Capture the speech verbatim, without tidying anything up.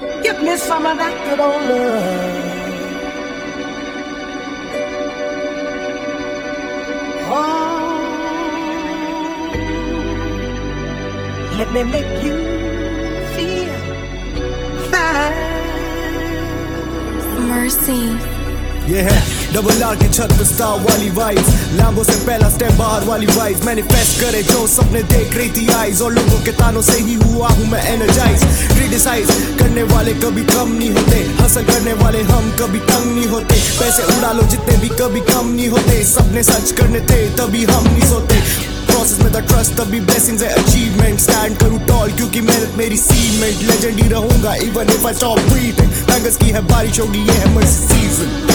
Give me some of that good old love. Oh, let me make you feel fine. Mercy. ये है double R की छत पे star वाली vibes, Lambo से पहला स्टेप बाहर वाली वाइब्स, मैनिफेस्ट करे जो सपने देख रही थी आईज, और लोगों के तानों से ही हुआ हूँ मैं एनर्जाइज। क्रिटिसाइज करने वाले कभी कम नहीं होते, हंसल करने वाले हम कभी तंग नहीं होते, पैसे उड़ा लो जितने भी कभी कम नहीं होते, सपने सच करने थे तभी हम नहीं सोते, प्रोसेस में द ट्रस्ट तभी ब्लेसिंग्स है अचीवमेंट, स्टैंड करूँ टॉल क्योंकि मेहनत मेरी सीमेंट, लेजेंड ही रहूंगा even if I stop breathing, bangers की है बारिश होगी ये है मर्सी सीजन।